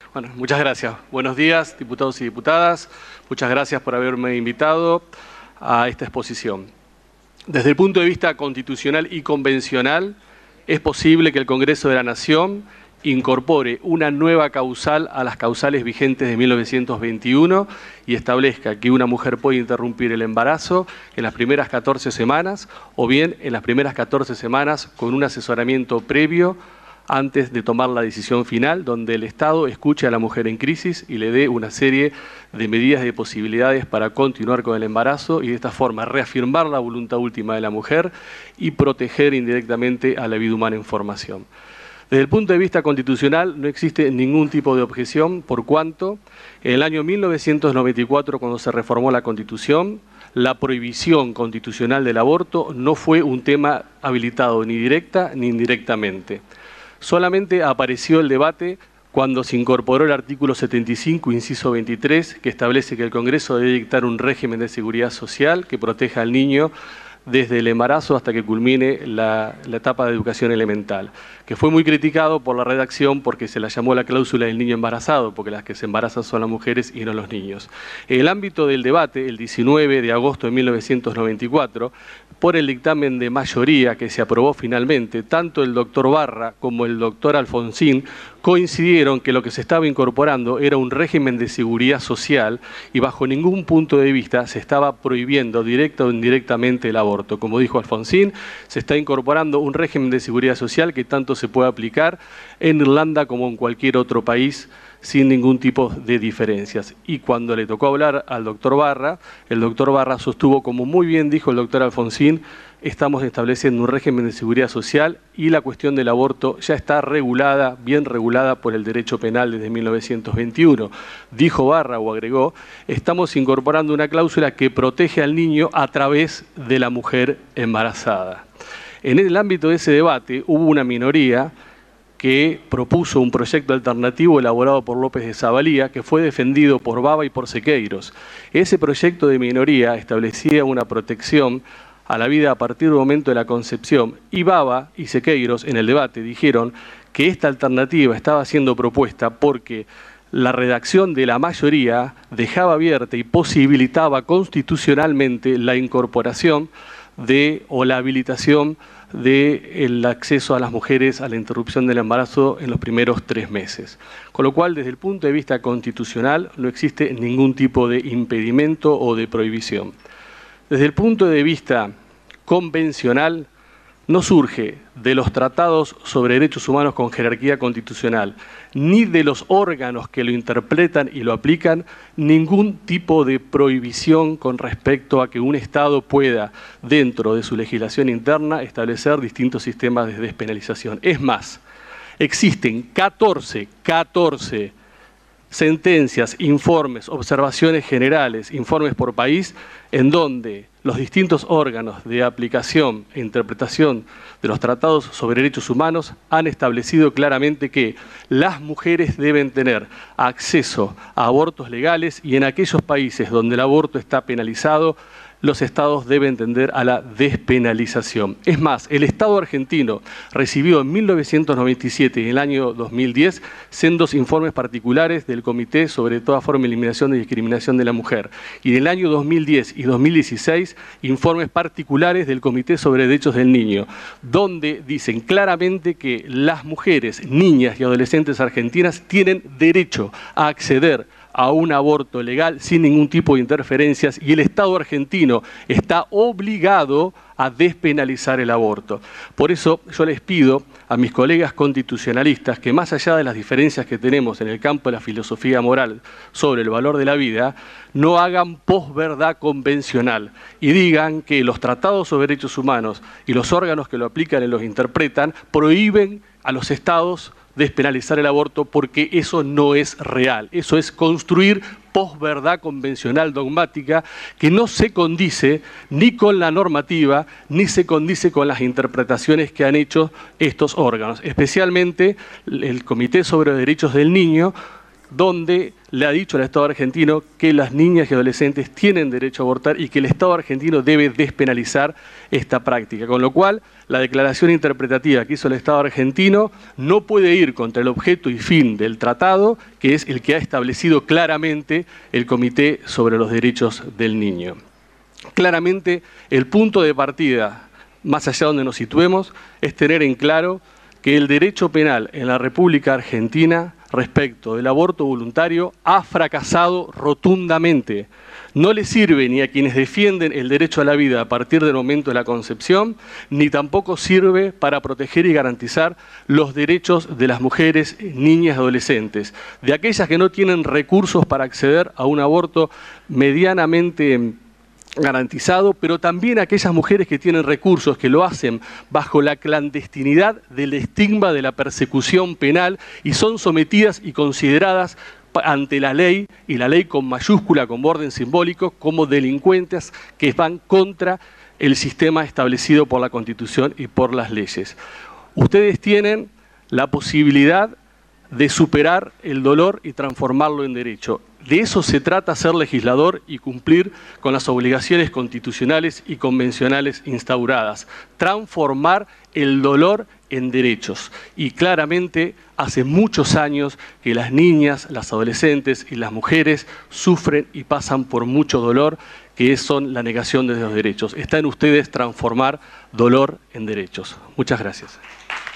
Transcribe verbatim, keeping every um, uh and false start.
Bueno, muchas gracias. Buenos días, diputados y diputadas. Muchas gracias por haberme invitado a esta exposición. Desde el punto de vista constitucional y convencional, es posible que el Congreso de la Nación incorpore una nueva causal a las causales vigentes de mil novecientos veintiuno y establezca que una mujer puede interrumpir el embarazo en las primeras catorce semanas o bien en las primeras catorce semanas con un asesoramiento previo antes de tomar la decisión final, donde el Estado escuche a la mujer en crisis y le dé una serie de medidas y posibilidades para continuar con el embarazo y de esta forma reafirmar la voluntad última de la mujer y proteger indirectamente a la vida humana en formación. Desde el punto de vista constitucional no existe ningún tipo de objeción, por cuanto en el año mil novecientos noventa y cuatro, cuando se reformó la Constitución, la prohibición constitucional del aborto no fue un tema habilitado ni directa ni indirectamente. Solamente apareció el debate cuando se incorporó el artículo setenta y cinco, inciso veintitrés, que establece que el Congreso debe dictar un régimen de seguridad social que proteja al niño desde el embarazo hasta que culmine la, la etapa de educación elemental, que fue muy criticado por la redacción porque se la llamó la cláusula del niño embarazado, porque las que se embarazan son las mujeres y no los niños. En el ámbito del debate, el diecinueve de agosto de mil novecientos noventa y cuatro, por el dictamen de mayoría que se aprobó finalmente, tanto el doctor Barra como el doctor Alfonsín coincidieron que lo que se estaba incorporando era un régimen de seguridad social y bajo ningún punto de vista se estaba prohibiendo directa o indirectamente el aborto. Como dijo Alfonsín, se está incorporando un régimen de seguridad social que tanto se puede aplicar en Irlanda como en cualquier otro país sin ningún tipo de diferencias. Y cuando le tocó hablar al doctor Barra, el doctor Barra sostuvo, como muy bien dijo el doctor Alfonsín, estamos estableciendo un régimen de seguridad social y la cuestión del aborto ya está regulada, bien regulada por el derecho penal desde mil novecientos veintiuno. Dijo Barra o agregó, estamos incorporando una cláusula que protege al niño a través de la mujer embarazada. En el ámbito de ese debate hubo una minoría que propuso un proyecto alternativo elaborado por López de Zavalía, que fue defendido por Baba y por Sequeiros. Ese proyecto de minoría establecía una protección a la vida a partir del momento de la concepción, y Baba y Sequeiros en el debate dijeron que esta alternativa estaba siendo propuesta porque la redacción de la mayoría dejaba abierta y posibilitaba constitucionalmente la incorporación de o la habilitación del acceso a las mujeres a la interrupción del embarazo en los primeros tres meses. Con lo cual, desde el punto de vista constitucional, no existe ningún tipo de impedimento o de prohibición. Desde el punto de vista convencional, no surge de los tratados sobre derechos humanos con jerarquía constitucional, ni de los órganos que lo interpretan y lo aplican, ningún tipo de prohibición con respecto a que un Estado pueda, dentro de su legislación interna, establecer distintos sistemas de despenalización. Es más, existen catorce, catorce sentencias, informes, observaciones generales, informes por país, en donde los distintos órganos de aplicación e interpretación de los tratados sobre derechos humanos han establecido claramente que las mujeres deben tener acceso a abortos legales y en aquellos países donde el aborto está penalizado, los estados deben tender a la despenalización. Es más, el Estado argentino recibió en mil novecientos noventa y siete y en el año dos mil diez sendos informes particulares del Comité sobre toda forma de eliminación de discriminación de la mujer. Y en el año dos mil diez y dos mil dieciséis, informes particulares del Comité sobre Derechos del Niño, donde dicen claramente que las mujeres, niñas y adolescentes argentinas tienen derecho a acceder a un aborto legal sin ningún tipo de interferencias y el Estado argentino está obligado a despenalizar el aborto. Por eso yo les pido a mis colegas constitucionalistas que más allá de las diferencias que tenemos en el campo de la filosofía moral sobre el valor de la vida, no hagan posverdad convencional y digan que los tratados sobre derechos humanos y los órganos que lo aplican y los interpretan prohíben a los estados despenalizar el aborto porque eso no es real. Eso es construir posverdad convencional dogmática que no se condice ni con la normativa ni se condice con las interpretaciones que han hecho estos órganos, especialmente el Comité sobre los Derechos del Niño, donde le ha dicho al Estado argentino que las niñas y adolescentes tienen derecho a abortar y que el Estado argentino debe despenalizar esta práctica. Con lo cual, la declaración interpretativa que hizo el Estado argentino no puede ir contra el objeto y fin del tratado, que es el que ha establecido claramente el Comité sobre los Derechos del Niño. Claramente, el punto de partida, más allá donde nos situemos, es tener en claro que el derecho penal en la República Argentina respecto del aborto voluntario ha fracasado rotundamente. No le sirve ni a quienes defienden el derecho a la vida a partir del momento de la concepción, ni tampoco sirve para proteger y garantizar los derechos de las mujeres, niñas y adolescentes, de aquellas que no tienen recursos para acceder a un aborto medianamente garantizado, pero también aquellas mujeres que tienen recursos, que lo hacen bajo la clandestinidad del estigma de la persecución penal y son sometidas y consideradas ante la ley, y la ley con mayúscula, con orden simbólico, como delincuentes que van contra el sistema establecido por la Constitución y por las leyes. Ustedes tienen la posibilidad de superar el dolor y transformarlo en derecho. De eso se trata ser legislador y cumplir con las obligaciones constitucionales y convencionales instauradas. Transformar el dolor en derechos. Y claramente hace muchos años que las niñas, las adolescentes y las mujeres sufren y pasan por mucho dolor, que son la negación de los derechos. Está en ustedes transformar dolor en derechos. Muchas gracias.